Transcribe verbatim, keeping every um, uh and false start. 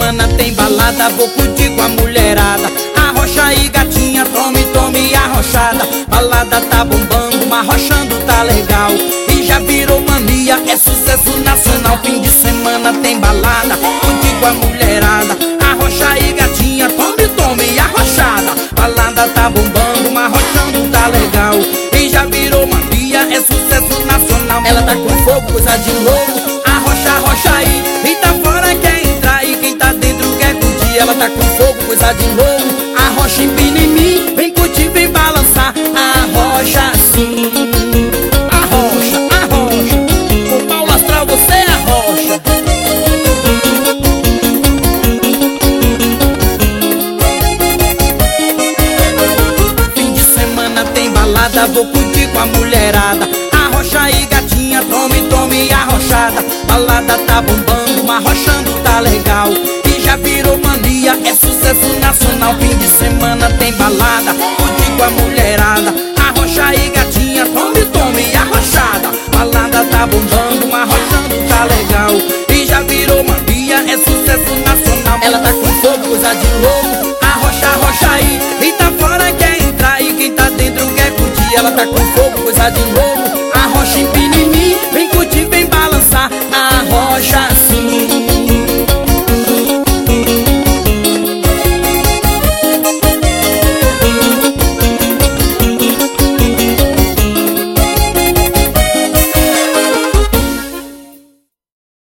semana tem balada, vou curtir com a mulherada. Arrocha aí gatinha, tome, tome arrochada. Balada tá bombando, marrochando tá legal. E já virou mania, é sucesso nacional. Fim de semana tem balada, curtir com a mulherada. Arrocha aí gatinha, tome, tome arrochada. Balada tá bombando, marrochando tá legal. E já virou mania, é sucesso nacional. Ela tá com fogo, coisa de louco. Arrocha, arrocha aí, e tá fora quer entrar. E quem tá dentro quer curtir. Ela tá com fogo, coisa de louco. Arrocha, empina em mim, vem curtir, vem balançar. Arrocha sim, arrocha, arrocha. Com Paulo Astral você arrocha. Fim de semana tem balada, vou curtir com a mulherada. Arrocha aí gatinha, tome, tome arrochada. Balada tá bombando, arrochando tá legal. E já virou mania, é sucesso nacional. Fim de semana tem balada, curtir com a mulherada. Arrocha aí gatinha, tome, tome arrochada. Balada tá bombando, arrochando tá legal. E já virou mania, é sucesso nacional. Ela tá com fogo, coisa de louco. Arrocha, arrocha aí, e tá fora quer entrar. E quem tá dentro quer curtir. Ela tá com fogo, coisa de louco. Arrocha, empina em mim, vem